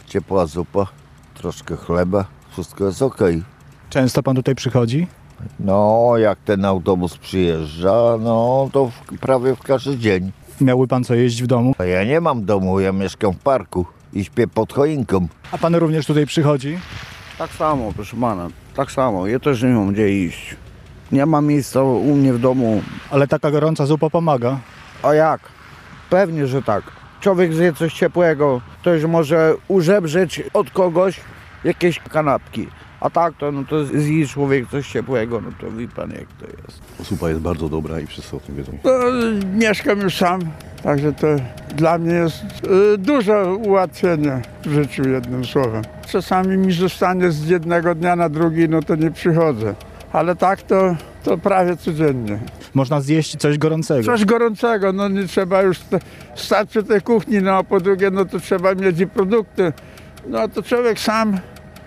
ciepła zupa, troszkę chleba, wszystko jest ok. Często pan tutaj przychodzi? No, jak ten autobus przyjeżdża, no to prawie w każdy dzień. Miałby pan co jeść w domu? A ja nie mam domu, ja mieszkam w parku i śpię pod choinką. A pan również tutaj przychodzi? Tak samo, proszę pana, tak samo. Ja też nie mam gdzie iść. Nie ma miejsca u mnie w domu. Ale taka gorąca zupa pomaga. A jak? Pewnie, że tak. Człowiek zje coś ciepłego, ktoś może użebrzeć od kogoś jakieś kanapki. A tak to, no to zje człowiek coś ciepłego, no to wie pan jak to jest. Zupa jest bardzo dobra i wszyscy o tym wiedzą. Mieszkam już sam, także to dla mnie jest duże ułatwienie w życiu, jednym słowem. Czasami mi zostanie z jednego dnia na drugi, no to nie przychodzę. Ale tak to prawie codziennie. Można zjeść coś gorącego. Coś gorącego, no nie trzeba już stać przy tej kuchni, no a po drugie, no to trzeba mieć i produkty. No to człowiek sam,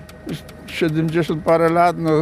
70 parę lat, no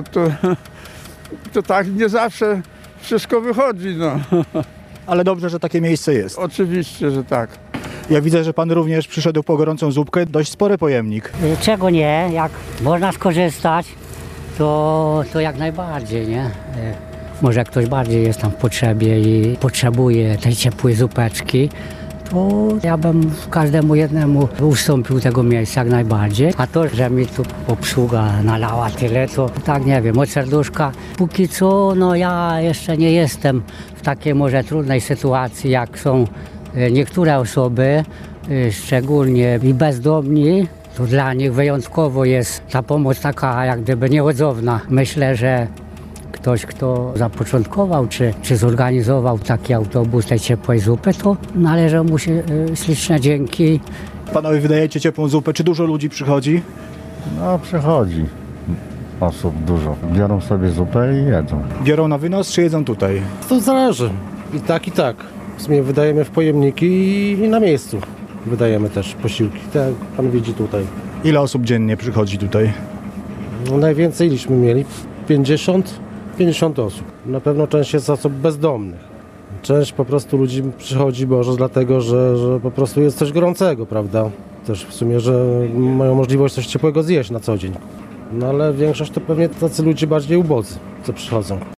to tak nie zawsze wszystko wychodzi, no. Ale dobrze, że takie miejsce jest. Oczywiście, że tak. Ja widzę, że pan również przyszedł po gorącą zupkę. Dość spory pojemnik. Czego nie? Jak można skorzystać, to jak najbardziej, nie? Może ktoś bardziej jest tam w potrzebie i potrzebuje tej ciepłej zupeczki, to ja bym każdemu jednemu ustąpił tego miejsca jak najbardziej. A to, że mi tu obsługa nalała tyle, to tak nie wiem, od serduszka. Póki co, no ja jeszcze nie jestem w takiej może trudnej sytuacji, jak są niektóre osoby, szczególnie i bezdomni. To dla nich wyjątkowo jest ta pomoc taka jak gdyby nieodzowna. Myślę, że ktoś, kto zapoczątkował czy zorganizował taki autobus tej ciepłej zupy, to należą mu się śliczne dzięki. Panowie wydajecie ciepłą zupę. Czy dużo ludzi przychodzi? No przychodzi osób dużo. Biorą sobie zupę i jedzą. Biorą na wynos, czy jedzą tutaj? To zależy. I tak, i tak. W sumie wydajemy w pojemniki i na miejscu wydajemy też posiłki. Tak jak pan widzi tutaj. Ile osób dziennie przychodzi tutaj? No, najwięcej mieli 50 osób. Na pewno część jest osób bezdomnych. Część po prostu ludzi przychodzi może dlatego, że po prostu jest coś gorącego, prawda? Też w sumie, że mają możliwość coś ciepłego zjeść na co dzień. No ale większość to pewnie tacy ludzie bardziej ubodzy, co przychodzą.